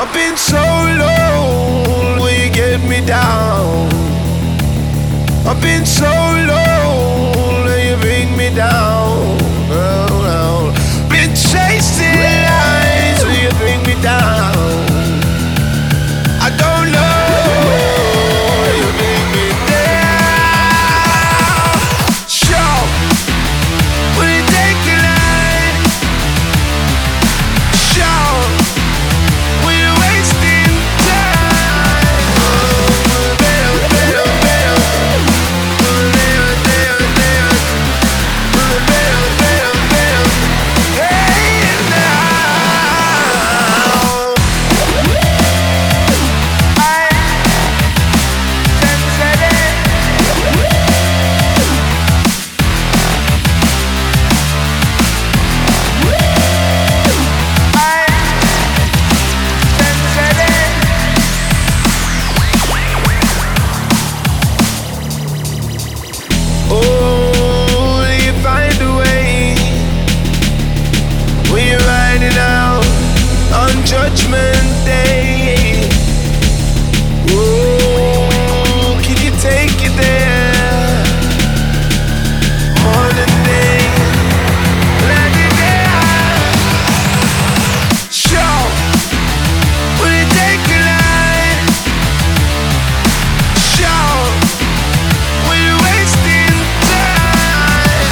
I've been so low, will you get me down? I've been so low, will you bring me down? Oh, oh. Been chasing lies, will you bring me down? I don't know, will you bring me down? Sure, will you take a line? Sure, will you wasting time? Oh, you find a way when you're riding out on Judgment Day. Oh, can you take it there? Morning day, let it down. Sure, will you take a line? Sure, will you wasting time?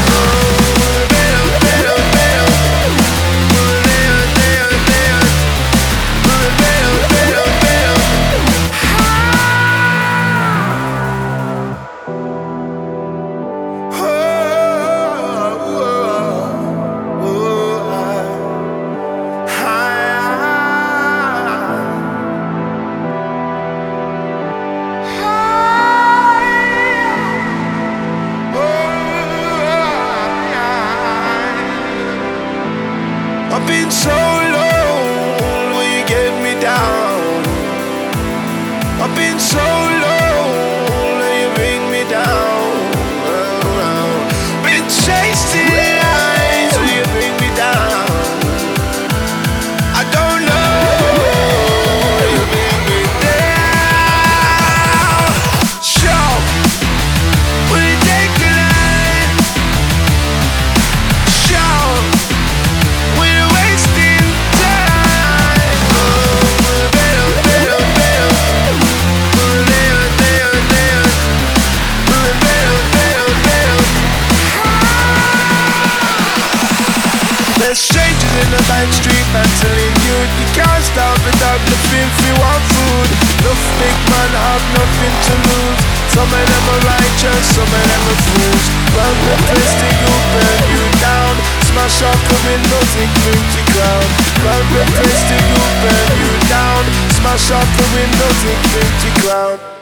I've been so low, will you get me down? I've been so low, will you bring me down? Oh, oh. Been chasing lies, will you bring me down? I don't know, will you bring me down? Sure, will you take a line? Sure, will you wasting time? There's strangers in the back street battling you. You can't stop it up, nothing if you want food. Enough big man have nothing to lose. Some of them are righteous, some of them are fools. Run the place to you, burn you down. Smash up the windows, infinity crown. Run the place to you, burn you down. Smash up the windows, infinity crown.